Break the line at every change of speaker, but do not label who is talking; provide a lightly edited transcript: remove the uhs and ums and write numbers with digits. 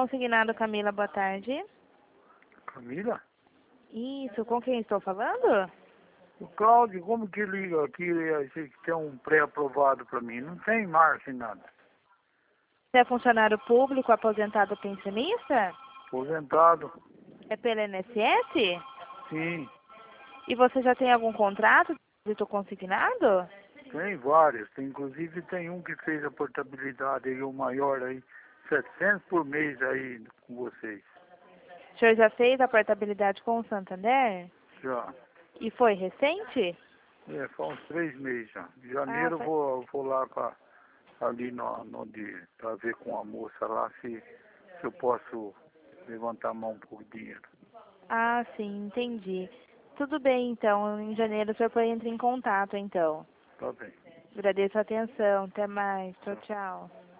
Consignado Camila, boa tarde.
Camila?
Isso, com quem estou falando?
O Cláudio, como que liga aqui? Esse que tem um pré-aprovado para mim. Não tem marca em nada.
Você é funcionário público, aposentado pensionista?
Aposentado?
É pela INSS?
Sim,
E você já tem algum contrato de consignado?
tem vários. Inclusive tem um que fez a portabilidade aí, o maior aí, 700 por mês aí com vocês.
O senhor já fez a portabilidade com o Santander?
Já.
E foi recente?
Faz uns 3 meses já. Em
Ah,
janeiro eu
foi.
vou lá ali para ver com a moça lá se eu posso levantar a mão por dinheiro.
Ah, sim, entendi. Tudo bem, então. Em janeiro o senhor pode entrar em contato, então.
Tá bem.
Agradeço a atenção. Até mais. Tchau,
Tchau.
tchau.